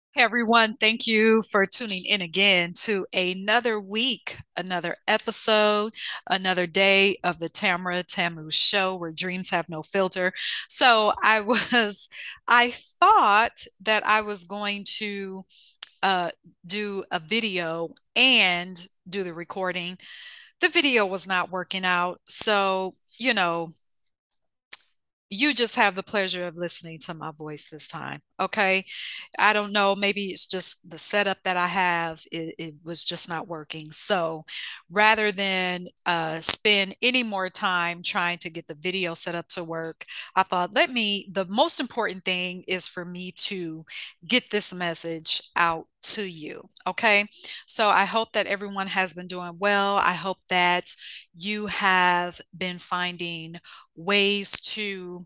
Hey everyone, thank you for tuning in again to another week, another episode, another day of the Tamara Tamu show where dreams have no filter. I thought that I was going to uh, do a video and do the recording. The video was not working out. You just have the pleasure of listening to my voice this time. Okay. I don't know. Maybe it's just the setup that I have. It was just not working. So rather than spend any more time trying to get the video set up to work, I thought, the most important thing is for me to get this message out to you. Okay. So I hope that everyone has been doing well. I hope that you have been finding ways to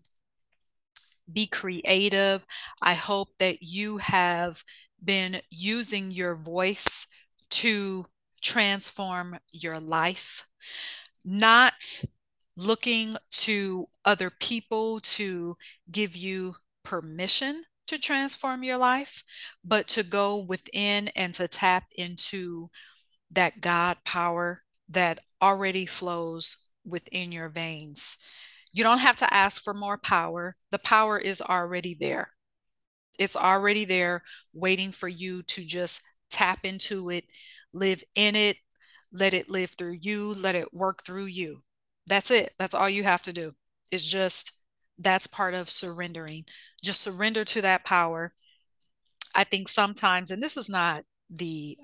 be creative. I hope that you have been using your voice to transform your life, not looking to other people to give you permission to transform your life, but to go within and to tap into that God power that already flows within your veins. You don't have to ask for more power. The power is already there. It's already there waiting for you to just tap into it, live in it, let it live through you, let it work through you. That's it. That's all you have to do. It's just that's part of surrendering. Just surrender to that power. I think sometimes, and this is not the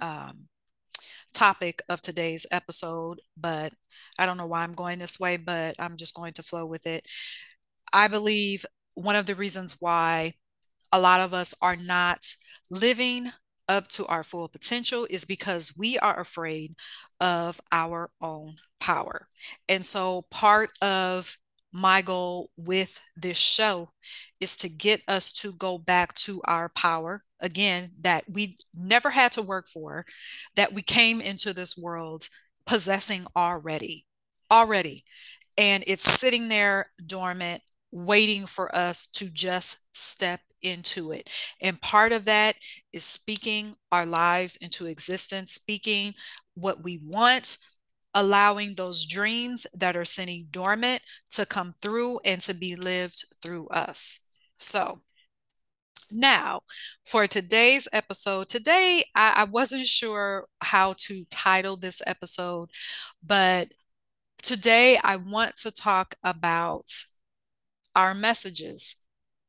topic of today's episode, but I don't know why I'm going this way, but I'm just going to flow with it. I believe one of the reasons why a lot of us are not living up to our full potential is because we are afraid of our own power. And so part of my goal with this show is to get us to go back to our power again that we never had to work for, that we came into this world possessing already, and it's sitting there dormant waiting for us to just step into it. And part of that is speaking our lives into existence, speaking what we want, allowing those dreams that are sitting dormant to come through and to be lived through us. So, now, for today's episode, I wasn't sure how to title this episode, but today I want to talk about our messages,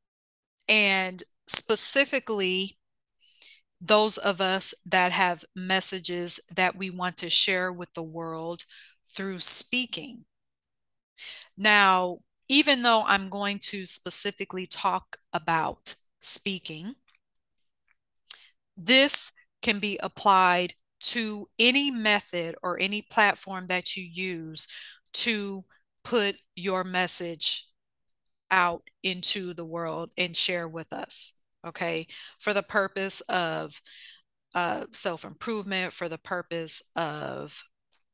and specifically those of us that have messages that we want to share with the world through speaking. Now, even though I'm going to specifically talk about speaking, this can be applied to any method or any platform that you use to put your message out into the world and share with us. Okay. For the purpose of self improvement, for the purpose of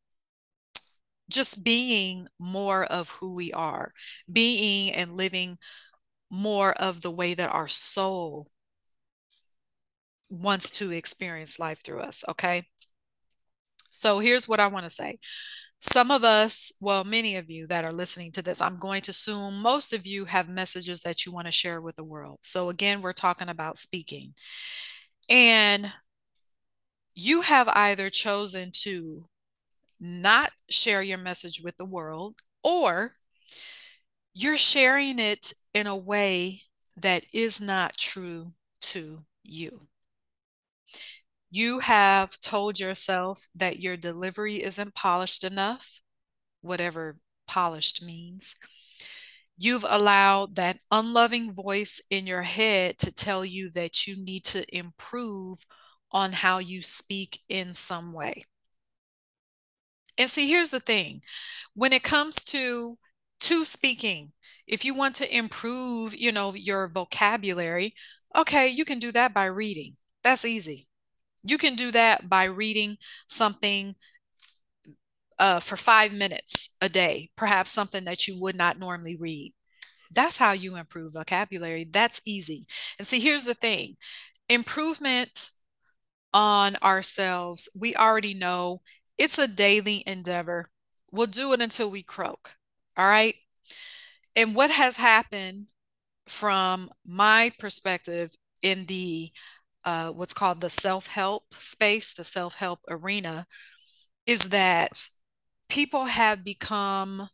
just being more of who we are, being and living more of the way that our soul wants to experience life through us. Okay. So here's what I want to say. Some of us, well, many of you that are listening to this, I'm going to assume most of you have messages that you want to share with the world. So, again, we're talking about speaking. And you have either chosen to not share your message with the world, or you're sharing it in a way that is not true to you. You have told yourself that your delivery isn't polished enough, whatever polished means. You've allowed that unloving voice in your head to tell you that you need to improve on how you speak in some way. And see, here's the thing. When it comes to speaking, if you want to improve, your vocabulary, okay, you can do that by reading. That's easy. You can do that by reading something for 5 minutes a day, perhaps something that you would not normally read. That's how you improve vocabulary. That's easy. And see, here's the thing. Improvement on ourselves, we already know it's a daily endeavor. We'll do it until we croak. All right. And what has happened from my perspective in the what's called the self-help space, the self-help arena, is that people have become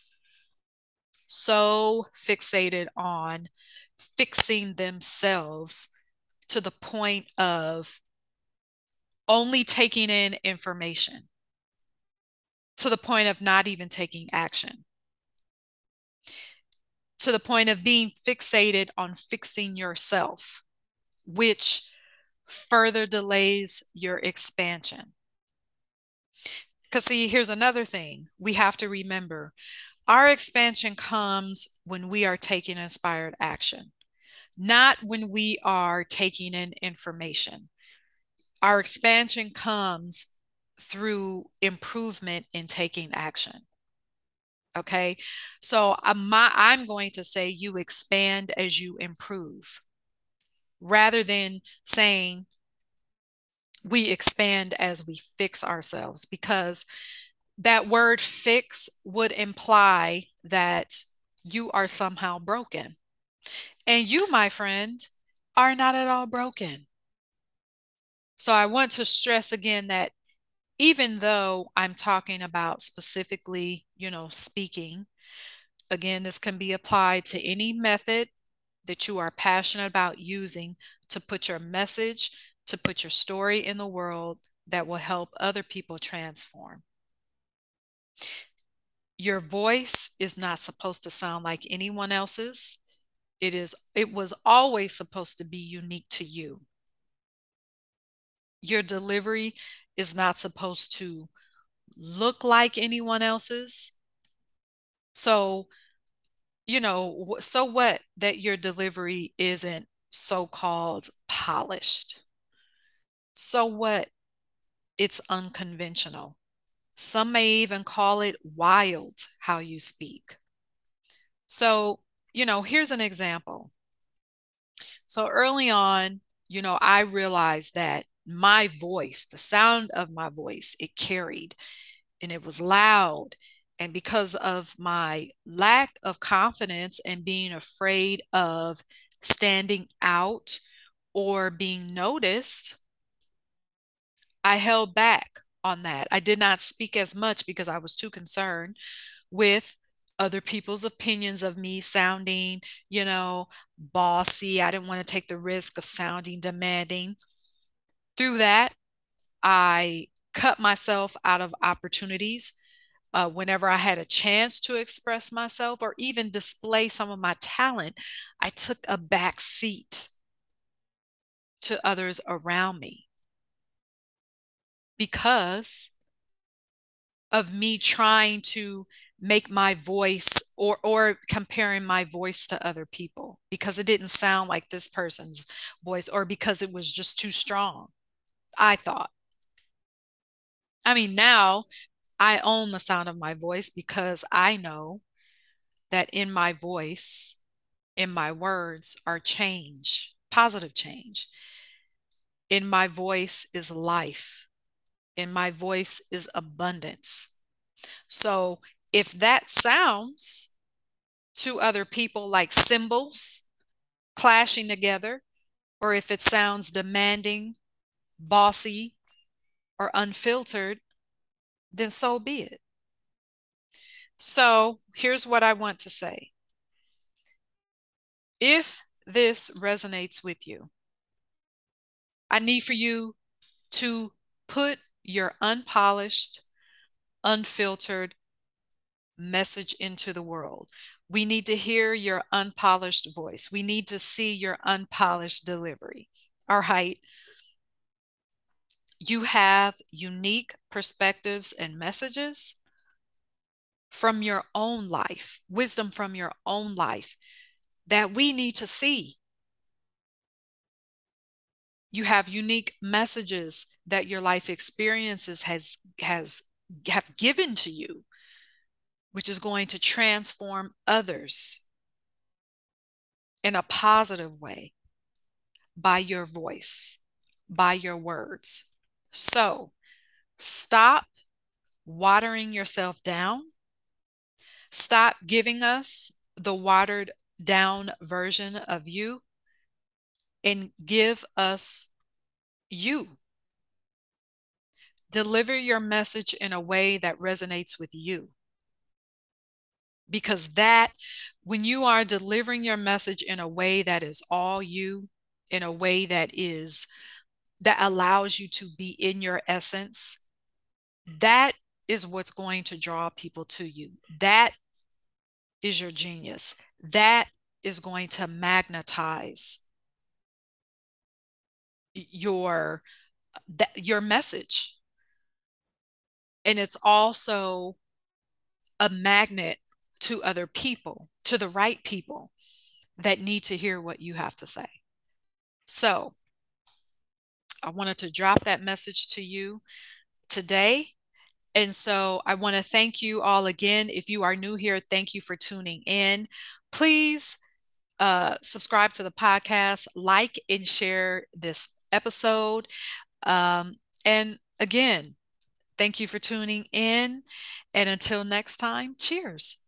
so fixated on fixing themselves to the point of only taking in information, to the point of not even taking action, to the point of being fixated on fixing yourself, which further delays your expansion. Because, see, here's another thing we have to remember: our expansion comes when we are taking inspired action, not when we are taking in information. Our expansion comes through improvement in taking action. Okay. So I'm going to say you expand as you improve rather than saying we expand as we fix ourselves, because that word fix would imply that you are somehow broken. And you, my friend, are not at all broken. So I want to stress again that even though I'm talking about specifically, speaking, again, this can be applied to any method that you are passionate about using to put your message, to put your story in the world that will help other people transform. Your voice is not supposed to sound like anyone else's. It was always supposed to be unique to you. Your delivery is not supposed to look like anyone else's. So, so what that your delivery isn't so-called polished? So what it's unconventional? Some may even call it wild how you speak. So, here's an example. So early on, I realized that my voice, the sound of my voice, it carried and it was loud. And because of my lack of confidence and being afraid of standing out or being noticed, I held back on that. I did not speak as much because I was too concerned with other people's opinions of me sounding, bossy. I didn't want to take the risk of sounding demanding. Through that, I cut myself out of opportunities whenever I had a chance to express myself or even display some of my talent. I took a back seat to others around me because of me trying to make my voice or comparing my voice to other people because it didn't sound like this person's voice or because it was just too strong. I thought. I mean, now I own the sound of my voice because I know that in my voice, in my words are change, positive change. In my voice is life. In my voice is abundance. So if that sounds to other people like cymbals clashing together, or if it sounds demanding, bossy, or unfiltered, then so be it. So here's what I want to say. If this resonates with you, I need for you to put your unpolished, unfiltered message into the world. We need to hear your unpolished voice. We need to see your unpolished delivery. All right. You have unique perspectives and messages from your own life, wisdom from your own life that we need to see. You have unique messages that your life experiences have given to you, which is going to transform others in a positive way by your voice, by your words. So stop watering yourself down. Stop giving us the watered down version of you and give us you. Deliver your message in a way that resonates with you. Because that, when you are delivering your message in a way that is all you, in a way that allows you to be in your essence, that is what's going to draw people to you. That is your genius. That is going to magnetize your your message. And it's also a magnet to other people, to the right people that need to hear what you have to say. So I wanted to drop that message to you today. And so I want to thank you all again. If you are new here, thank you for tuning in. Please subscribe to the podcast, like and share this episode. Um, and again, thank you for tuning in. And until next time, cheers.